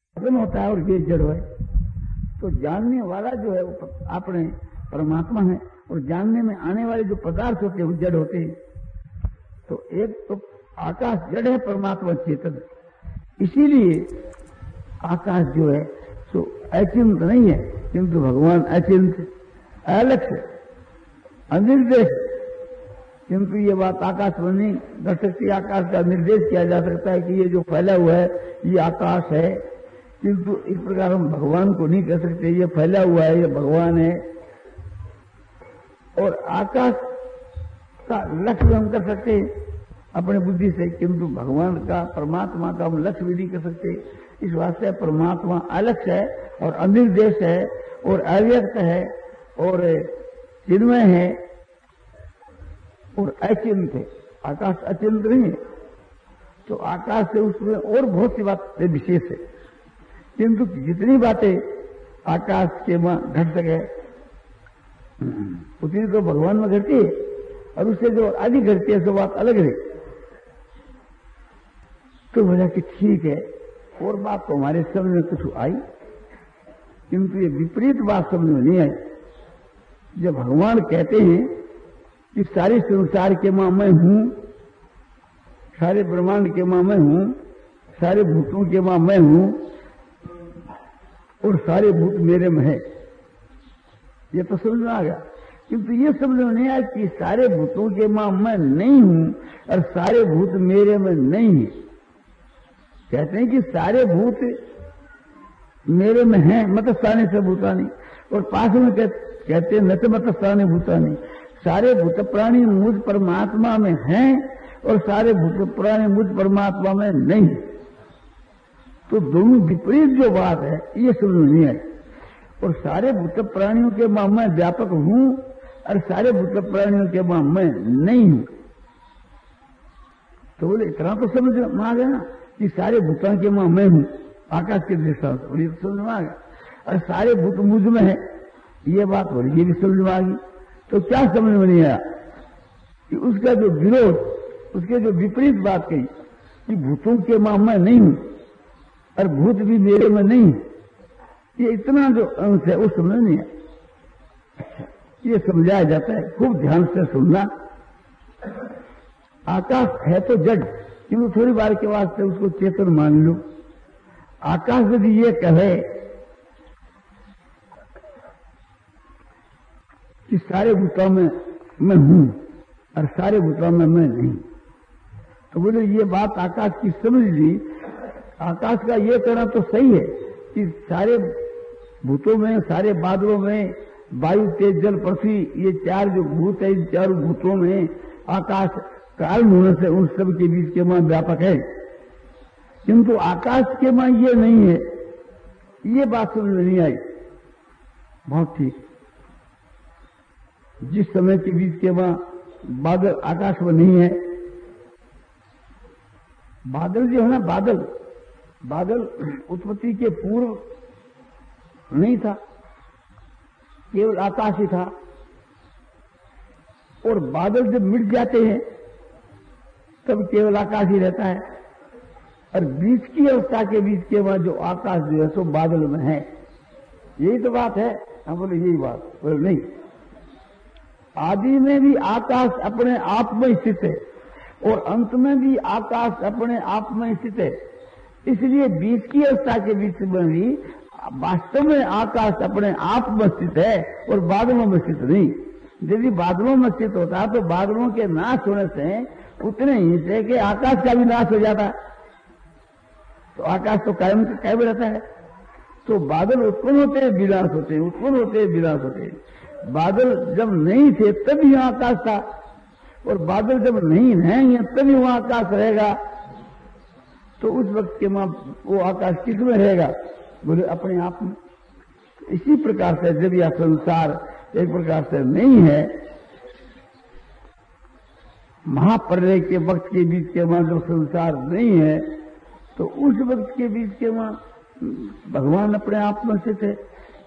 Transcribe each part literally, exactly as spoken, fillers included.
चेतन होता है और ये जड़ है। तो जानने वाला जो है वो अपने परमात्मा है, और जानने में आने वाले जो पदार्थ होते हैं वो जड़ होते हैं। तो एक तो आकाश जड़ है, परमात्मा चेतन। इसीलिए आकाश जो है सो अचिंत नहीं है, किंतु भगवान अचिंत, अलक्ष्य, अनिर्देश। किंतु ये बात आकाश में नहीं कर सकती। आकाश का निर्देश किया जा सकता है कि ये जो फैला हुआ है ये आकाश है, किंतु इस प्रकार हम भगवान को नहीं कह सकते ये फैला हुआ है, ये भगवान है। और आकाश का लक्ष्य हम कर सकते हैं अपने बुद्धि से, किंतु भगवान का, परमात्मा का हम लक्ष्य भी नहीं कर सकते। इस वास्ते परमात्मा अलक्ष्य है और अनिर्देश है और अव्यक्त है और चिन्मय है और अचिंत है। आकाश अचिंत नहीं है। तो आकाश से उसमें और बहुत सी बातें विशेष है, किंतु जितनी बातें आकाश के वहां घट सके उतनी तो भगवान में घटती है, और उससे जो अधिक घटती है सो बात अलग है। तो बोला कि ठीक है, और बात तो हमारे समझ में कुछ आई, किंतु ये विपरीत बात समझ में नहीं आई। जब भगवान कहते हैं कि सारे संसार के मां मैं हूं, सारे ब्रह्मांड के मां मैं हूं, सारे भूतों के मां मैं हूं और सारे भूत मेरे में है, ये तो समझ में आ गया। किंतु ये समझ में नहीं आया कि सारे भूतों के मां मैं नहीं हूं और सारे भूत मेरे में नहीं है। कहते हैं कि सारे भूत मेरे में हैं, मतस्थाने से भूतानी, और पास में कहते हैं न तो मतस्थाने भूतानी। सारे भूत प्राणी मुझ परमात्मा में हैं और सारे भूत प्राणी मुझ परमात्मा में नहीं। तो दोनों विपरीत जो बात है ये समझ में नहीं आई। और सारे भूत प्राणियों के मां मैं व्यापक हूं और सारे भूत प्राणियों के मां मैं नहीं हूं। तो बोले इतना तो समझ में आ गया ना कि सारे भूतों के मां मैं हूं, आकाश के दृष्टांत, और ये समझ में आ गया। और सारे भूत मुझ में है, ये बात हो रही, ये भी समझ में आ गई। तो क्या समझ में नहीं आया कि उसका जो विरोध, उसके जो विपरीत बात कही कि भूतों के मां मैं नहीं हूं और भूत भी मेरे में नहीं, ये इतना जो अंश है वो समझ नहीं आया। ये समझाया जाता है, खूब ध्यान से सुनना। आकाश है तो जड़, क्योंकि थोड़ी बार के वास्ते उसको चेतन मान लो। आकाश यदि ये कहे कि सारे भूतों में मैं हूं और सारे भूतों में मैं नहीं, तो बोले ये बात आकाश की समझ ली। आकाश का ये कहना तो सही है कि सारे भूतों में, सारे बादलों में, वायु, तेज, जल, पृथ्वी, ये चार जो भूत है, इन चारों भूतों में आकाश कारण होने से उन सब के बीच के मां व्यापक है। किंतु आकाश के मां ये नहीं है, ये बात समझ में नहीं आई। बहुत ठीक, जिस समय के बीच के मां बादल आकाश में नहीं है, बादल जो है ना, बादल बादल उत्पत्ति के पूर्व नहीं था, केवल आकाश ही था। और बादल जब मिट जाते हैं तब केवल आकाश ही रहता है, और बीच की अवस्था के बीच के बाद जो आकाश जो है सो बादल में है। यही तो बात है। हम बोले यही बात, बोले नहीं, आदि में भी आकाश अपने आप में स्थित है और अंत में भी आकाश अपने आप में स्थित है। इसलिए बीच की अवस्था के बीच में भी वास्तव में आकाश अपने आप में स्थित है और बादलों में स्थित नहीं। यदि बादलों में स्थित होता तो बादलों के नाश होने से उतने ही से कि आकाश का भी नाश हो जाता, तो आकाश तो कायम कायम रहता है। तो बादल उत्पन्न होते हैं, विनाश होते हैं, उत्पन्न होते हैं, विनाश होते हैं। बादल जब नहीं थे तभी यहाँ आकाश था, और बादल जब नहीं रहेंगे तभी वहां आकाश रहेगा। तो उस वक्त के मां वो आकाश किस में रहेगा? बोले अपने आप में। इसी प्रकार से जब यह संसार एक प्रकार से नहीं है, महाप्रलय के वक्त के बीच के मां जो संसार नहीं है, तो उस वक्त के बीच के मां भगवान अपने आप में से थे।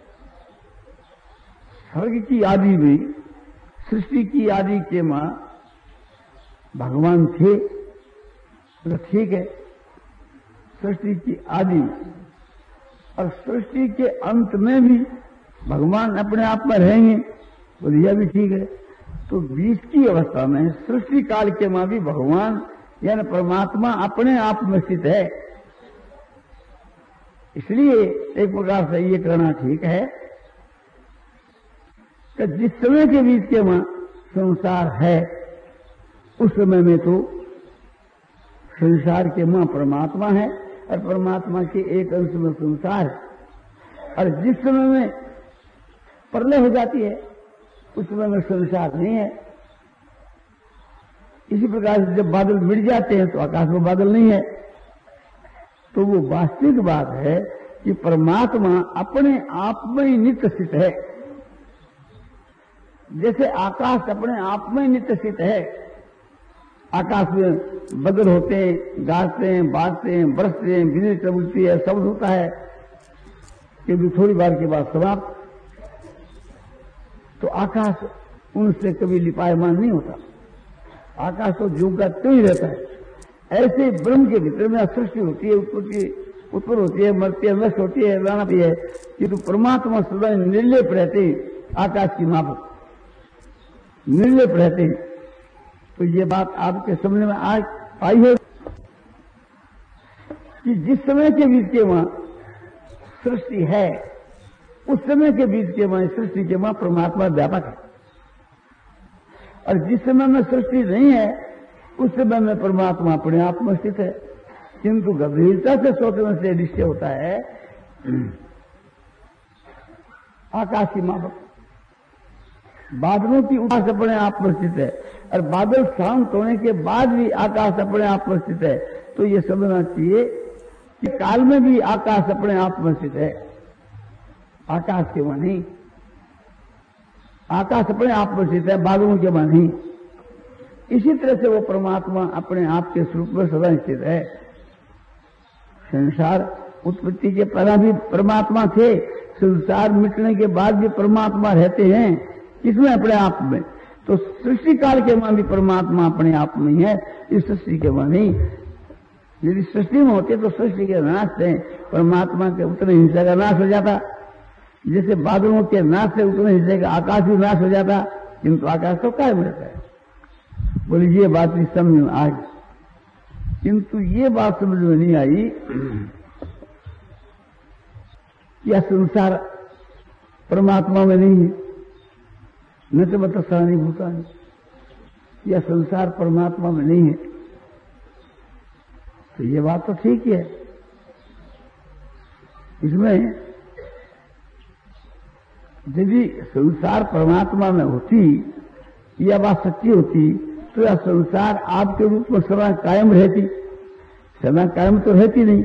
स्वर्ग की आदि में, सृष्टि की आदि के मां भगवान थे, तो ठीक है। सृष्टि की आदि और सृष्टि के अंत में भी भगवान अपने आप में रहेंगे, तो यह भी ठीक है। तो बीच की अवस्था में सृष्टि काल के मां भी भगवान यानी परमात्मा अपने आप में स्थित है। इसलिए एक प्रकार से ये कहना ठीक है कि जिस समय के बीच के मां संसार है, उस समय में तो संसार के मां परमात्मा है और परमात्मा के एक अंश में संसार है। और जिस समय में प्रलय हो जाती है, उस समय में संसार नहीं है। इसी प्रकार से जब बादल मिट जाते हैं तो आकाश में बादल नहीं है। तो वो वास्तविक बात है कि परमात्मा अपने आप में ही नित्य स्थित है। जैसे आकाश अपने आप में नित्य स्थित है, आकाश में बदल होते हैं, गाजते हैं, बाजते हैं, बरसते हैं, बिजली चमकती है, शब्द होता है, किंतु थोड़ी बार के बाद समाप्त। तो आकाश उनसे कभी लिपायमान नहीं होता, आकाश तो ज्यों का त्यों ही रहता है। ऐसे ब्रह्म के भीतर में सृष्टि होती है, उत्पत्ति उत्पन्न होती है, मरती है, नष्ट होती है, रानाती है, किंतु परमात्मा सदा निर्लेप रहते आकाश की माफक निर्लेप रहते। तो ये बात आपके समझ में आज आई है कि जिस समय के बीच के वहां सृष्टि है, उस समय के बीच के वहां सृष्टि के वहां परमात्मा व्यापक है। और जिस समय में सृष्टि नहीं है, उस समय में परमात्मा अपने आप में स्थित है। किंतु गंभीरता से सोचने से निश्चय होता है आकाश की माफक बादलों की उपास अपने आप में स्थित है, और बादल शांत होने के बाद भी आकाश अपने आप में स्थित है। तो ये समझना चाहिए कि काल में भी आकाश अपने आप में स्थित है, आकाश के वहां नहीं। आकाश अपने आप में स्थित है, बादलों के वहां नहीं। इसी तरह से वो परमात्मा अपने आप के स्वरूप में सदा स्थित है। संसार उत्पत्ति के पहले भी परमात्मा थे, संसार मिटने के बाद भी परमात्मा रहते हैं। किसमें? अपने आप में। तो सृष्टि काल के वहां भी परमात्मा अपने आप में ही है, इस सृष्टि के वहां नहीं। यदि सृष्टि में होते तो सृष्टि के नाश से परमात्मा के उतने हिस्से का नाश हो जाता, जैसे बादलों के नाश से उतने हिस्से का आकाश भी नाश हो जाता, किंतु आकाश तो कायम रहता है। बोले ये बात भी समझ में आ गई, किंतु ये बात समझ में नहीं आई कि यह संसार परमात्मा में नहीं है, न तो मतलब सानी भूतानी, यह संसार परमात्मा में नहीं है। तो ये बात तो ठीक है। इसमें यदि संसार परमात्मा में होती, यह बात सच्ची होती, तो यह संसार आपके रूप में सदा कायम रहती। सदा कायम तो रहती नहीं।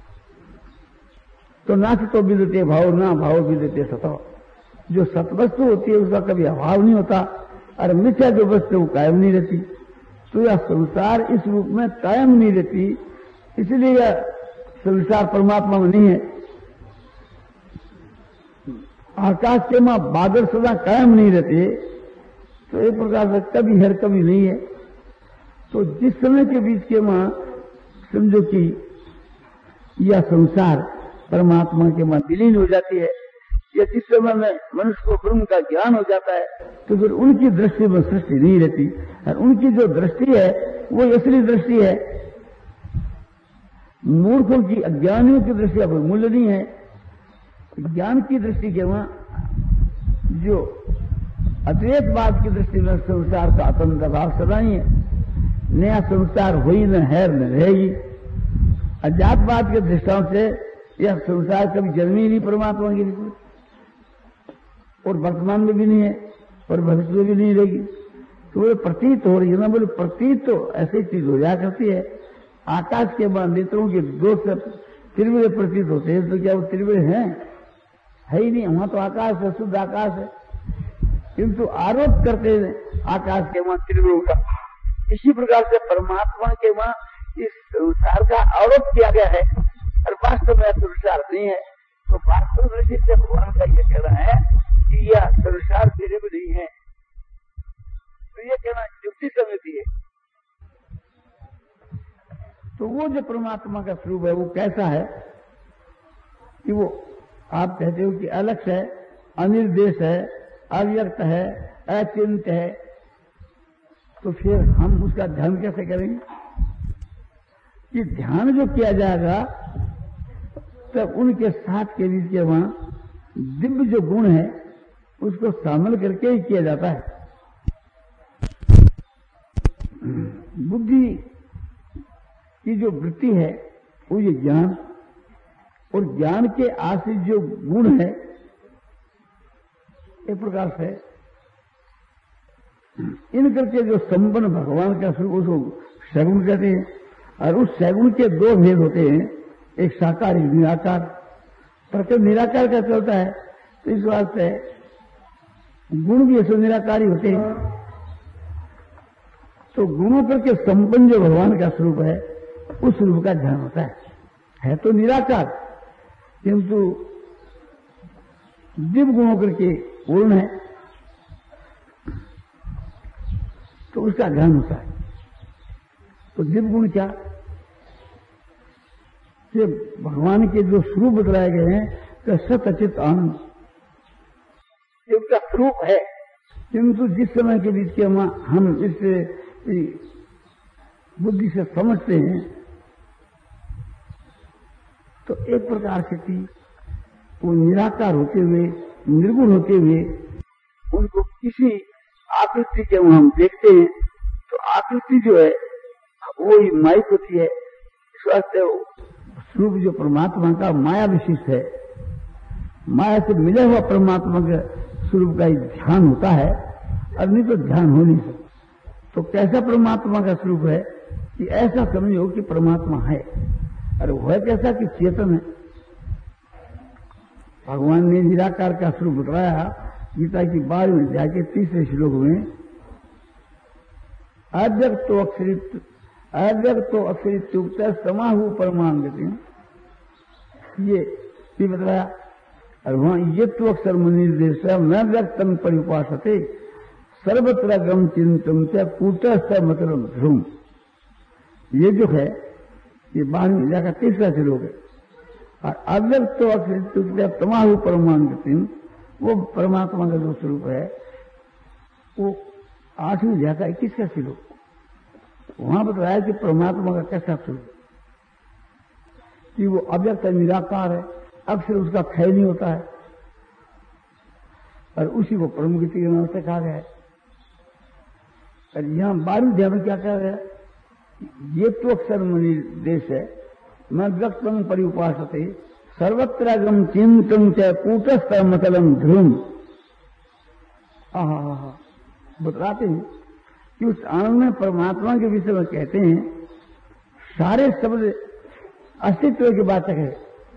तो ना तो विदते भाव, ना भाव विदते सतो। जो सतवस्तु होती है उसका कभी अभाव नहीं होता, और मिथ्या जो वस्तु वो कायम नहीं रहती। तो यह संसार इस रूप में कायम नहीं रहती, इसलिए यह संसार परमात्मा में नहीं है। आकाश के मां बादल सदा कायम नहीं रहते, तो एक प्रकार से कभी हर कभी नहीं है। तो जिस समय के बीच के मां समझो कि यह संसार परमात्मा के मां विलीन हो जाती है, या जिस समय में मनुष्य को ब्रह्म का ज्ञान हो जाता है, तो फिर उनकी दृष्टि में सृष्टि नहीं रहती, और उनकी जो दृष्टि है वो असली दृष्टि है। मूर्खों की, अज्ञानियों की दृष्टि का कोई मूल्य नहीं है। ज्ञान की दृष्टि के वहां जो अद्वैतवाद की दृष्टि में संसार का अतंत्र भाव सदा ही है। नया संसार हुई न है न रहेगी। अजातवाद के दृष्टांत से यह संसार कभी जन्मी ही नहीं परमात्मा की दृष्टि, और वर्तमान में भी नहीं है, और भविष्य में भी नहीं रहेगी। तो वो प्रतीत हो रही है ना, बोले प्रतीत तो ऐसी चीज हो जाया करती है। आकाश के बाद नेत्रों के दो से त्रिविड़ प्रतीत होते हैं, तो क्या वो त्रिविड़ हैं? है ही नहीं। वहां तो आकाश है, शुद्ध आकाश है, किंतु आरोप करते हैं आकाश के वहां त्रिविड़ों का। इसी प्रकार से परमात्मा के वहां इस संसार का आरोप किया गया है, और वास्तव में संसार नहीं है। तो वास्तव दृष्टि से भगवान का यह कहना है कि यह संसार त्रिविड़ नहीं है। तो यह कहना युक्ति समिति है। तो वो जो परमात्मा का स्वरूप है वो कैसा है? कि वो आप कहते हो कि अलग है, अनिर्देश है, अव्यक्त है, अचिंत है, तो फिर हम उसका ध्यान कैसे करेंगे? कि ध्यान जो किया जाएगा तब उनके साथ के बीच के वहां दिव्य जो गुण है उसको शामिल करके ही किया जाता है। बुद्धि की जो वृत्ति है वो ये ज्ञान, और ज्ञान के आश्रित जो गुण है एक प्रकार से इन करके जो संपन्न भगवान का स्वरूप उसको सगुण कहते हैं। और उस सगुण के दो भेद होते हैं, एक साकार एक निराकार। प्रत्येक निराकार का चलता है तो इस वास्ते गुण भी ऐसे निराकारी होते हैं। तो गुणों करके संपन्न जो भगवान का स्वरूप है उस स्वरूप का ध्यान होता है। है तो निराकार किंतु दिव्य गुणों करके पूर्ण है, तो उसका ध्यान होता है। तो दिव्य गुण क्या? ये भगवान के जो स्वरूप बतलाए गए हैं कि सत अचित आनंद, ये उसका स्वरूप है। किंतु जिस समय के बीच के हम इस बुद्धि से समझते हैं तो एक प्रकार से थी वो निराकार होते हुए, निर्गुण होते हुए उनको किसी आकृति के हम देखते हैं तो आकृति जो है वो ही माइक होती है। इस वास्ते स्वरूप जो परमात्मा का माया विशिष्ट है, माया से मिले हुआ परमात्मा के स्वरूप का ही ध्यान होता है, और नहीं तो ध्यान हो नहीं सकता। तो कैसा परमात्मा का स्वरूप है कि ऐसा समझो कि परमात्मा है, और वह कैसा कि चेतन है। भगवान ने निराकार का स्वरूप बताया गीता की बारहवीं अध्याय के तीसरे श्लोक में, अव्यक्तो अक्षरित अव्यक्तो अक्षरित्युक्त समाहु परमांगति, ये भी बताया। और वहां ये तो अक्षर निर्देश न व्यक्तम परिपासते सर्वत्र गम चिंतम से कूटस्थ मतलब ध्रुम, ये जो है ये बारहवीं अध्याय का तीसरा श्लोक है। और अव्यक्तो अक्षरित्युक्त समाहु परमांगति, वो परमात्मा का जो स्वरूप है वो आठवीं अध्याय का इक्कीस का श्लोक, वहां बताया कि परमात्मा का कैसा स्वरूप कि वो अव्यक्त निराकार है, अक्षर उसका क्षय नहीं होता है, और उसी को परमगति के नाम से कहा गया है। और यहां बारहवीं अध्याय में क्या कहा गया? ये तो अक्षर निर्देश है, मैं व्यक्तम परिउपासते सर्वत्र गम चिंतम च कूटस्थ मतलम ध्रुम। आहा, बतलाते हैं कि उस आनंद में परमात्मा के विषय में कहते हैं सारे शब्द अस्तित्व की बात है।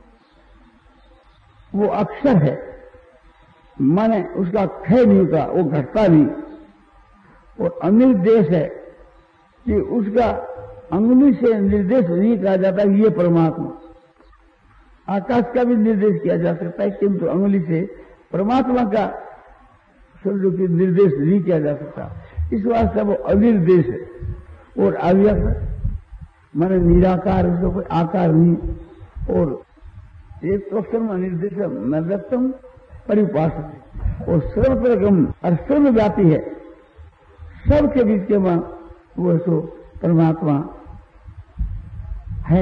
वो अक्षर है, माने उसका क्षय नहीं होता, वो घटता नहीं। और अनिर्देश है कि उसका अंगुली से निर्देश नहीं कहा जाता कि ये परमात्मा। आकाश का भी निर्देश किया जा सकता है किंतु अंगुली से परमात्मा का निर्देश नहीं किया जा सकता। इस वास्ते वो अनिर्देश है और अव्यक्त माने निराकार, उसका कोई आकार नहीं। और एक तो अक्षर में निर्देश है न व्यक्तम परिपास, और सर्वप्रगम और सर्वव्यापी है, सबके बीच के वहां वो तो परमात्मा है।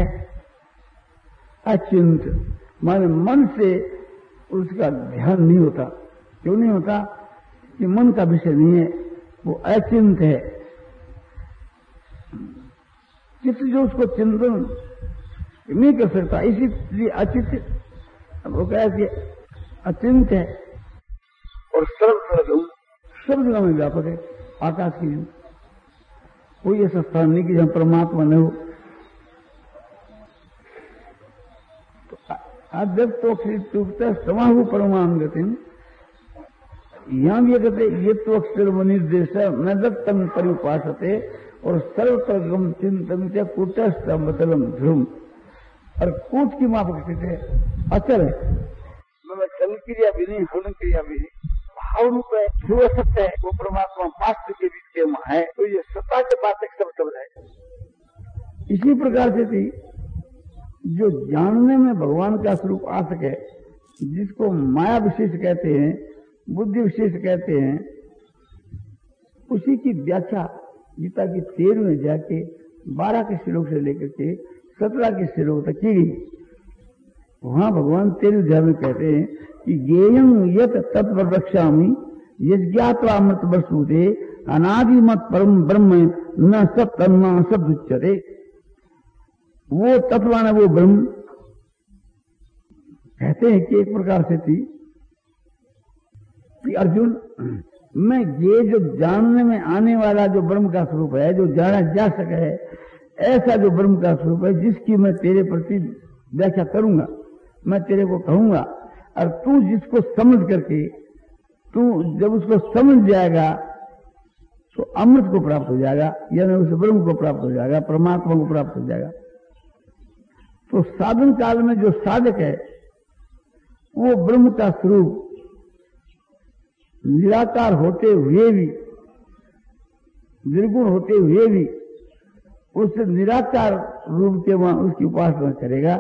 अचिंत माने मन से उसका ध्यान नहीं होता। क्यों नहीं होता? कि मन का विषय नहीं है, वो अचिंत है। चित्त जो उसको चिंतन नहीं कर सकता, इसीलिए अचित वो कहा कि अचिंत है। और सर्व सब जगह में व्यापक है, आकाश की कोई ऐसा स्थान नहीं कि जहां परमात्मा न हो। तो अव्यक्तो समाहु परमांगति, यहां भी कहते ये तो अक्षर निर्देश न व्यक्तम परिपासते और सर्वप्रगम चिंतन से कूटस्थ मतलम ध्रुम। और कूट की माप स्थिति है, अचल है, मतलब चल क्रिया भी नहीं, हलन क्रिया भी नहीं, भाव रूप है, जो सत्य है वो परमात्मा मास्टर के बीच के वहां है। तो ये सत्ता के बात एक सब शब्द है। इसी प्रकार से थी जो जानने में भगवान का स्वरूप आ सके, जिसको माया विशेष कहते हैं, बुद्धि विशेष कहते हैं, उसी की व्याख्या गीता की तेरहवें अध्याय के बारह के श्लोक से लेकर के सत्रह के श्लोक तक की गई। वहां भगवान तेरहवें अध्याय में कहते हैं कि ज्ञेयं यत् तत्व रक्षामि यज्ञात्वा अमृत वस्तुते अनादिमत परम ब्रह्म न सत तन्मा शब्द उच्चते। वो तत्वान वो ब्रह्म कहते हैं कि एक प्रकार से थी कि अर्जुन, मैं ये जो जानने में आने वाला जो ब्रह्म का स्वरूप है, जो जाना जा सके, ऐसा जो ब्रह्म का स्वरूप है, जिसकी मैं तेरे प्रति व्याख्या करूंगा, मैं तेरे को कहूंगा, और तू जिसको समझ करके, तू जब उसको समझ जाएगा तो अमृत को प्राप्त हो जाएगा, यानी उस ब्रह्म को प्राप्त हो जाएगा, परमात्मा को प्राप्त हो जाएगा। तो साधन काल में जो साधक है वो ब्रह्म का स्वरूप निराकार होते हुए भी, निर्गुण होते हुए भी उस निराकार रूप के वहां उसकी उपासना करेगा,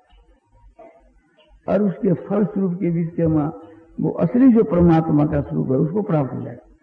और उसके फल स्वरूप के बीच के वहां वो असली जो परमात्मा का स्वरूप है उसको प्राप्त हो जाएगा।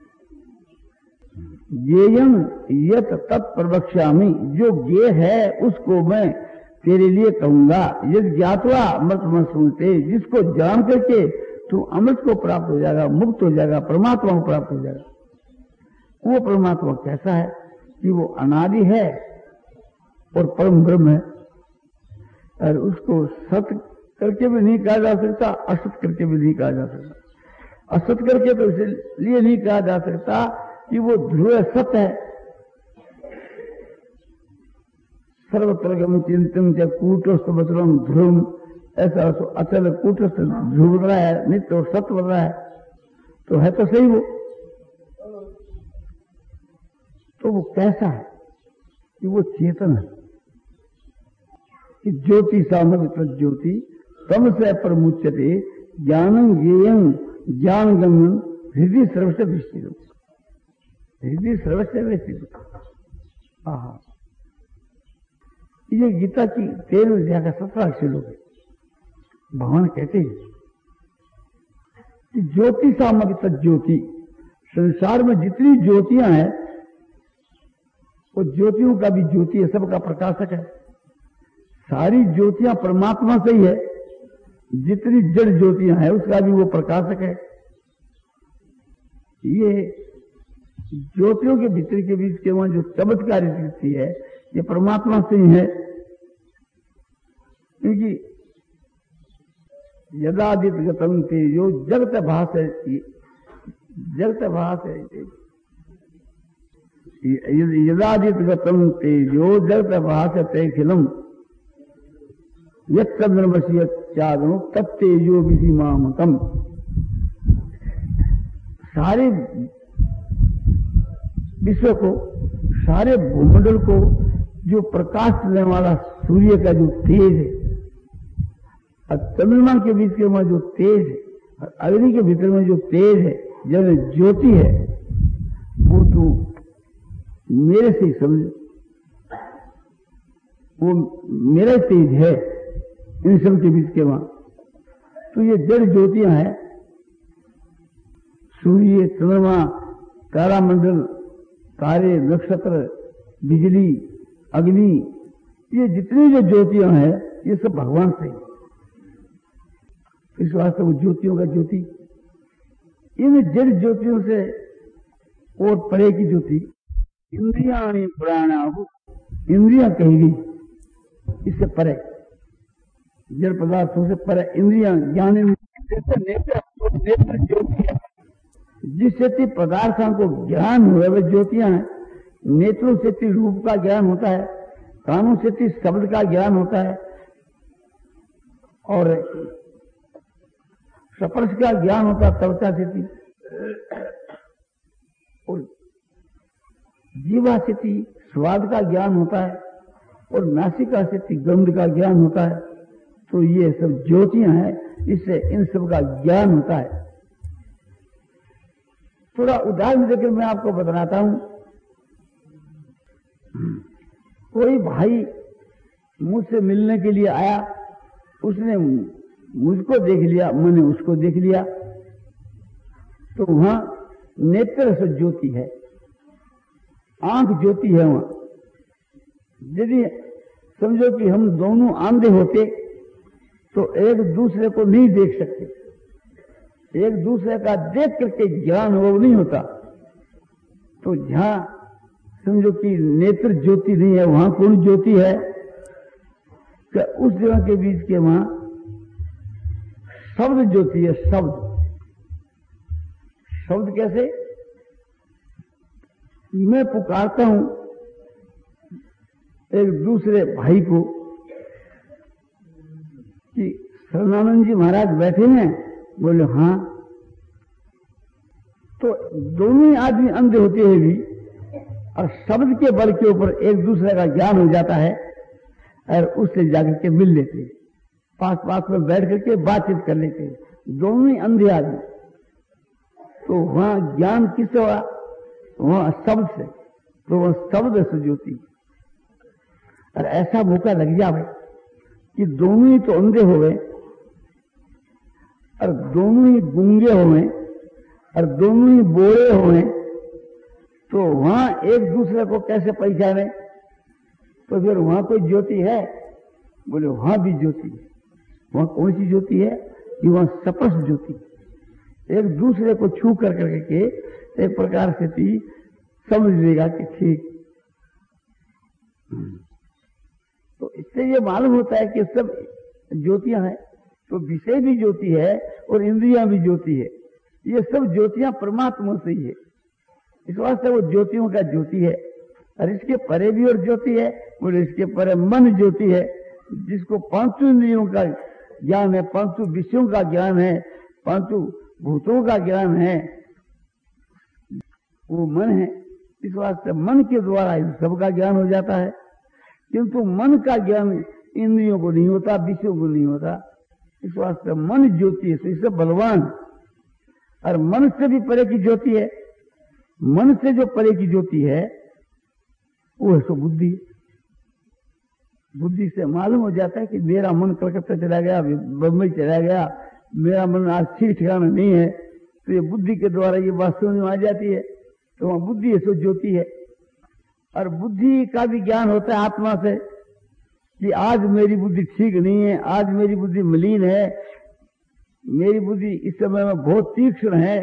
ज्ञेयं यत् तत्प्रवक्ष्यामि, जो ज्ञेय है उसको मैं तेरे लिए कहूंगा। यद ज्ञात्वा अमृत सुनते, जिसको जान करके तू अमृत को प्राप्त हो जाएगा, मुक्त हो जाएगा, परमात्मा को प्राप्त हो जाएगा। वो परमात्मा कैसा है कि वो अनादि है और परम ब्रह्म है, और उसको सत करके भी नहीं कहा जा सकता, असत करके भी नहीं कहा जा सकता। असत करके तो इसलिए नहीं कहा जा सकता कि वो ध्रुव सत्य है। सर्वत्र गम चिंतन च कूटस्थ बचरम ध्रुवम, ऐसा अचल कूटस्थ ध्रुव बन रहा है, नित्य और सत्य बन रहा है, तो है तो सही वो। तो वो कैसा है कि वो चेतन है, कि ज्योति सामग्र ज्योति तम से परमुच्यते ज्ञानं ज्ञेयं ज्ञान गम्यं हृदय सर्वस्व विस्थित, हृदय सर्वस्व विस्थित। आहा, ये गीता की तेरहवें अध्याय का सत्रह श्लोक है। भगवान कहते हैं कि ज्योति सामग्र ज्योति, संसार में जितनी ज्योतियां हैं वो ज्योतियों का भी ज्योति है, सबका प्रकाशक है। सारी ज्योतियां परमात्मा से ही है, जितनी जड़ ज्योतियां हैं उसका भी वो प्रकाशक है। ये ज्योतियों के भीतर के बीच के वहां जो चमत्कारी स्थिति है ये परमात्मा से ही है, क्योंकि यदादित गतम तेजो जगत भास है, जगत भास है, यदादित गतम तेजो जगत भास है तैखिलम यद्रमसी चादनो तत्तेजो विधि मामकम। सारे विश्व को, सारे भूमंडल को जो प्रकाश देने वाला सूर्य का जो तेज है, और चंद्रमा के बीच के में जो तेज है, और अग्नि के भीतर में जो तेज है, जब ज्योति है, वो तू मेरे से समझ, वो मेरा तेज है इन सब के बीच के वहां। तो ये जड़ ज्योतियां हैं, सूर्य, चंद्रमा, तारामंडल, तारे, नक्षत्र, बिजली, अग्नि, ये जितनी जो ज्योतियां हैं ये सब भगवान से। इस वास्ते वो ज्योतियों का ज्योति, इन जड़ ज्योतियों से और परे की ज्योति इंद्रियाणि प्राणाहु, इंद्रियां कही गई, इससे परे जड़ पदार्थों से परे इंद्रियां, ज्ञान नेत्र, नेत्र ज्योति है, जिससे पदार्थों को ज्ञान हुए वे ज्योतियां हैं। नेत्रों से रूप का ज्ञान होता है, कानों से शब्द का ज्ञान होता है, और स्पर्श का ज्ञान होता है त्वचा से, और जीवा से स्वाद का ज्ञान होता है, और नासिका से गंध का ज्ञान होता है। तो ये सब ज्योतियां हैं, इससे इन सब का ज्ञान होता है। थोड़ा उदाहरण देकर मैं आपको बताता हूं। कोई भाई मुझसे मिलने के लिए आया, उसने मुझको देख लिया, मैंने उसको देख लिया, तो वहां नेत्र से ज्योति है, आंख ज्योति है वहां। यदि समझो कि हम दोनों अंधे होते तो एक दूसरे को नहीं देख सकते, एक दूसरे का देख करके ज्ञान वो नहीं होता। तो जहां समझो कि नेत्र ज्योति नहीं है, वहां कौन ज्योति है? कि उस जगह के बीच के वहां शब्द ज्योति है। शब्द शब्द कैसे? मैं पुकारता हूं एक दूसरे भाई को कि शरणानंद जी महाराज बैठे हैं, बोले हाँ। तो दोनों आदमी अंधे होते हुए भी और शब्द के बल के ऊपर एक दूसरे का ज्ञान हो जाता है और उससे जाकर के मिल लेते, पास पास में बैठ करके बातचीत कर लेते, दोनों ही अंधे आदमी। तो वहां ज्ञान किससे हुआ? वहां शब्द से। तो वह शब्द से ज्योति। और ऐसा मौका लग जाए कि दोनों ही तो अंधे हो गए और दोनों ही गूंगे हो गए और दोनों ही बोले हो गए, तो वहां एक दूसरे को कैसे पहचाने? तो फिर वहां कोई ज्योति है? बोले वहां भी ज्योति है। वहां कौन सी ज्योति है? कि वहां स्पष्ट ज्योति, एक दूसरे को छू कर करके एक प्रकार से थी समझ लेगा कि ठीक। तो इससे ये मालूम होता है कि सब ज्योतियां हैं, तो विषय भी ज्योति है और इंद्रियां भी ज्योति है। ये सब ज्योतियां परमात्मा से ही है, इस वास्ते वो ज्योतियों का ज्योति है। और इसके परे भी और ज्योति है, बोले इसके परे मन ज्योति है, जिसको पांचों इंद्रियों का ज्ञान है, पांचों विषयों का ज्ञान है, पांचों भूतों का ज्ञान है, वो मन है। इस वास्ते मन के द्वारा इन सबका ज्ञान हो जाता है, किंतु मन का ज्ञान इंद्रियों को नहीं होता, विषयों को नहीं होता। इस वास्ते मन ज्योति है, तो इससे बलवान। और मन से भी परे की ज्योति है, मन से जो परे की ज्योति है वो है सो बुद्धि। बुद्धि से मालूम हो जाता है कि मेरा मन कलकत्ता चला गया, बम्बई चला गया, मेरा मन आज ठीक ठिकाना नहीं है। तो ये बुद्धि के द्वारा ये बात समझ में आ जाती है। तो वहां बुद्धि है सो ज्योति है। और बुद्धि का भी ज्ञान होता है आत्मा से कि आज मेरी बुद्धि ठीक नहीं है, आज मेरी बुद्धि मलिन है, मेरी बुद्धि इस समय में बहुत तीक्ष्ण है।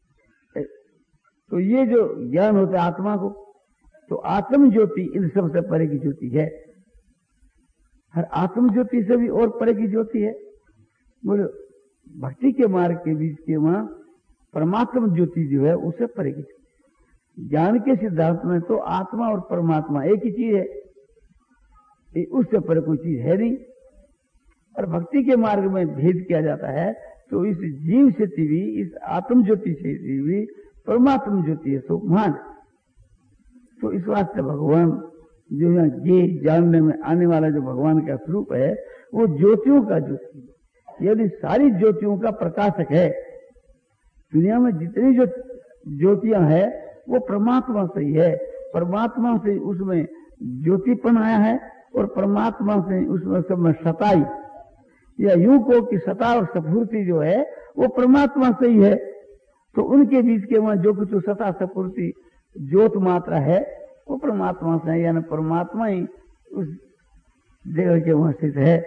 तो ये जो ज्ञान होता है आत्मा को, तो आत्म ज्योति इन सब से परे की ज्योति है। हर आत्म ज्योति से भी और परे की ज्योति है। बोले भक्ति के मार्ग के बीच के वहां परमात्म ज्योति जो है उससे परे की। ज्ञान के सिद्धांत में तो आत्मा और परमात्मा एक ही चीज है, उससे परे कोई चीज है नहीं। और भक्ति के मार्ग में भेद किया जाता है, तो इस जीव से भी, इस आत्म ज्योति से भी परमात्म ज्योति है सो महान। तो इस वास्ते भगवान जो यहाँ ये जानने में आने वाला जो भगवान का स्वरूप है वो ज्योतियों का ज्योति है, यानी सारी ज्योतियों का प्रकाशक है। दुनिया में जितनी जो ज्योतियां है वो परमात्मा से ही है, परमात्मा से उसमें ज्योतिपन आया है और परमात्मा से उसमें सब में सताई, या यूं को कि सता और सपूर्ति जो है वो परमात्मा से ही है। तो उनके बीच के वहां जो कुछ सता सपूर्ति ज्योत मात्रा है वो परमात्मा से है, यानी परमात्मा ही उस जगह के वहां स्थित है।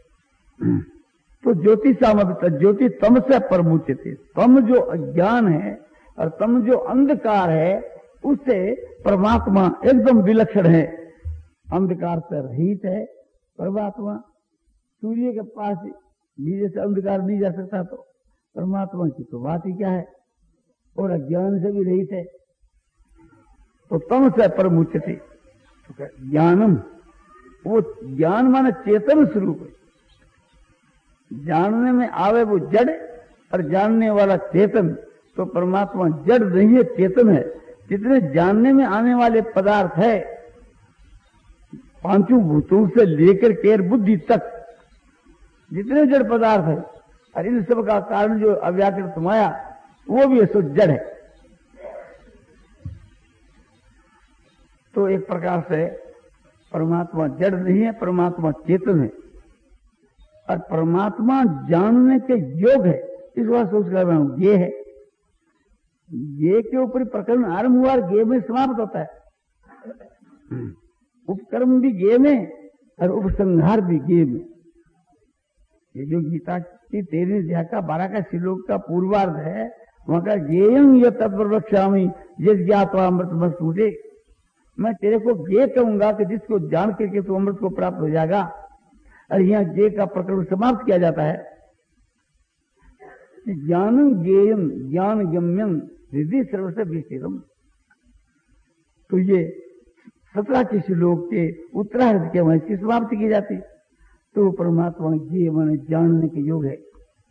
तो ज्योति सामग्री ज्योति तम से परमुचित है। तम जो अज्ञान है और तम जो अंधकार है उससे परमात्मा एकदम विलक्षण है, अंधकार से रहित है परमात्मा। सूर्य के पास भी जैसे अंधकार नहीं जा सकता, तो परमात्मा की तो बात ही क्या है, और अज्ञान से भी रहित है। तो तम से परमुचित है, तो ज्ञानम, वो ज्ञान माने चेतन स्वरूप है। जानने में आवे वो जड़ और जानने वाला चेतन, तो परमात्मा जड़ नहीं है, चेतन है। जितने जानने में आने वाले पदार्थ है पांचों भूतों से लेकर के बुद्धि तक जितने जड़ पदार्थ है, और इन सब का कारण जो अव्याकृत माया वो भी सो जड़ है। तो एक प्रकार से परमात्मा जड़ नहीं है, परमात्मा चेतन है और परमात्मा जानने के योग है। इस बात सोच कर रहा हूं ये है, ये के ऊपर प्रकरण आरंभ हुआ और गे में समाप्त होता है। उपकर्म भी गे में और उपसंहार भी गे में। ये जो गीता की तेरहवीं अध्याय का बारह का श्लोक का पूर्वार्ध है, वहां का गेयं ये तत्प्रवक्ष्यामि यद् ज्ञात्वा अमृतमस्तुते, मैं तेरे को गे कहूंगा कि जिसको जान करके तू अमृत को प्राप्त हो जाएगा। और यहाँ गे का प्रकरण समाप्त किया जाता है। ज्ञानं ज्ञेयं ज्ञान गम्यं हृदय सर्वस्य विस्थितम्। तो ये सत्रह के श्लोक के उत्तरार्ध के वहां इसकी समाप्ति की जाती। तो परमात्मा ये माने जानने के योग है,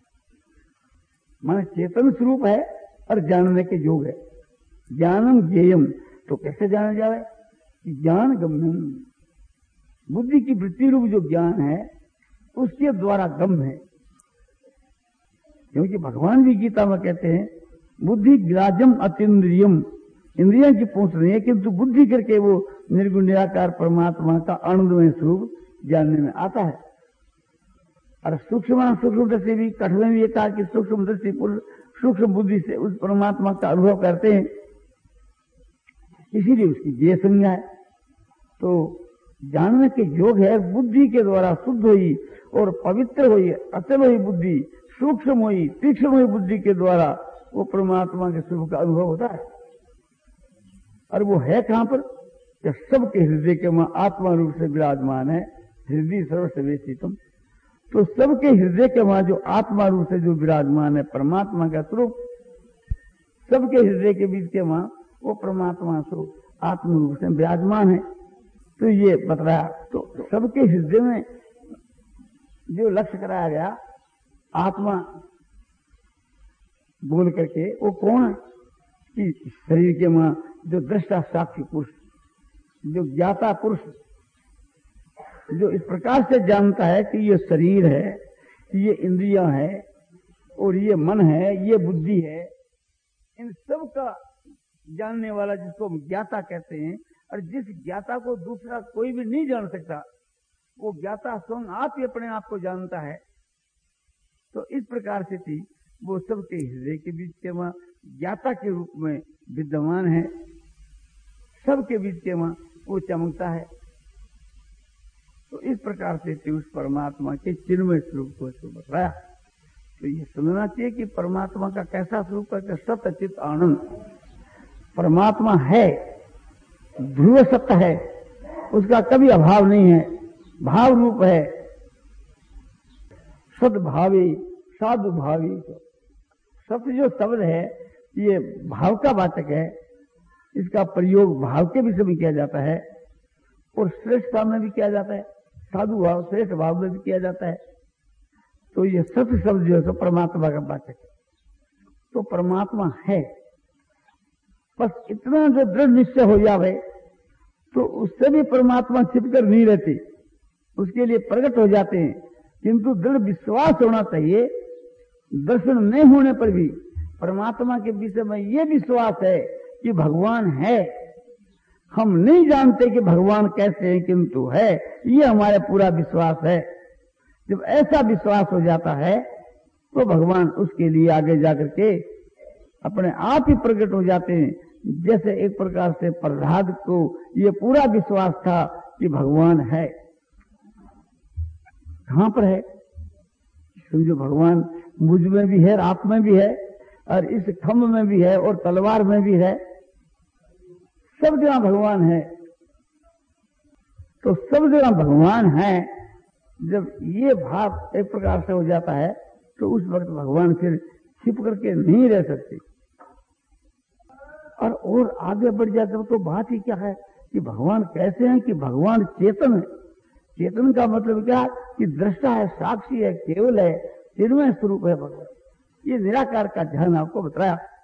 माने चेतन स्वरूप है और जानने के योग है। ज्ञानम ज्ञेयम, तो कैसे जाना जाए? ज्ञान गम्यम, बुद्धि की वृत्ति रूप जो ज्ञान है उसके द्वारा गम्य है। क्योंकि भगवान भी गीता में कहते हैं बुद्धि ग्राजम अतीन्द्रियम, इंद्रियों की पूछ रही है किंतु बुद्धि करके वो निर्गुण निराकार परमात्मा का आनंदमय स्वरूप जानने में आता है। और सूक्ष्म सूक्ष्म दृष्टि भी कठ में भी ये कहा कि सूक्ष्म दृष्टि पुरुष सूक्ष्म बुद्धि से उस परमात्मा का अनुभव करते हैं, इसीलिए उसकी ये संज्ञा है। तो जानने के योग है, बुद्धि के द्वारा शुद्ध हुई और पवित्र हुई, अचल हुई बुद्धि, सूक्ष्म हुई, तीक्ष्ण हुई बुद्धि के द्वारा वो परमात्मा के स्वरूप का अनुभव होता है। और वो है कहां पर? जब सबके हृदय के वहां आत्मा रूप से विराजमान है, हृदय सर्वस्वेशितम। तो सबके हृदय के वहां जो आत्मा रूप से जो विराजमान है परमात्मा का स्वरूप, सबके हृदय के बीच के वहां वो परमात्मा स्वरूप आत्म रूप से विराजमान है। तो ये बतलाया। तो सबके हृदय में जो लक्ष्य कराया गया आत्मा बोल करके, वो कौन है? कि शरीर के वहां जो दृष्टा साक्षी पुरुष, जो ज्ञाता पुरुष, जो इस प्रकार से जानता है कि ये शरीर है, ये इंद्रियां है और ये मन है, ये बुद्धि है, इन सब का जानने वाला जिसको ज्ञाता कहते हैं। और जिस ज्ञाता को दूसरा कोई भी नहीं जान सकता, वो ज्ञाता स्वयं आप ही अपने आप को जानता है। तो इस प्रकार से थी वो सबके हृदय के बीच के वहां ज्ञाता के रूप में विद्यमान है, सबके बीच के वहां वो चमकता है। तो इस प्रकार से उस परमात्मा के चिन्मय स्वरूप को इसको बताया। तो ये समझना चाहिए कि परमात्मा का कैसा स्वरूप है? सत्य चित्त आनंद परमात्मा है, ध्रुव सत्य है, उसका कभी अभाव नहीं है, भाव रूप है, सद्भावी साधु भावी। सत्य जो शब्द है ये भाव का वाचक है, इसका प्रयोग भाव के विषय में किया जाता है और श्रेष्ठता में भी किया जाता है, साधु भाव श्रेष्ठ भाव में भी किया जाता है। तो ये सत्य शब्द जो है तो परमात्मा का वाचक है। तो परमात्मा है, बस इतना जो दृढ़ निश्चय हो जावे तो उससे भी परमात्मा छिपकर नहीं रहते, उसके लिए प्रकट हो जाते हैं। किंतु दृढ़ विश्वास होना चाहिए, दर्शन नहीं होने पर भी परमात्मा के विषय में ये विश्वास है कि भगवान है। हम नहीं जानते कि भगवान कैसे हैं, किंतु है, ये हमारा पूरा विश्वास है। जब ऐसा विश्वास हो जाता है तो भगवान उसके लिए आगे जाकर के अपने आप ही प्रकट हो जाते हैं। जैसे एक प्रकार से प्रहलाद को ये पूरा विश्वास था कि भगवान है। कहां पर है? समझो भगवान मुझ में भी है, आप में भी है, और इस खम्भ में भी है, और तलवार में भी है, सब जगह भगवान है। तो सब जगह भगवान है। जब ये भाव एक प्रकार से हो जाता है तो उस वक्त भगवान फिर छिप करके नहीं रह सकते। और और आगे बढ़ जाते तो बात ही क्या है कि भगवान कैसे हैं? कि भगवान चेतन है। चेतन का मतलब क्या? कि दृष्टा है, साक्षी है, केवल है, चिन्मय स्वरूप है भगवान। ये निराकार का ध्यान आपको बताया।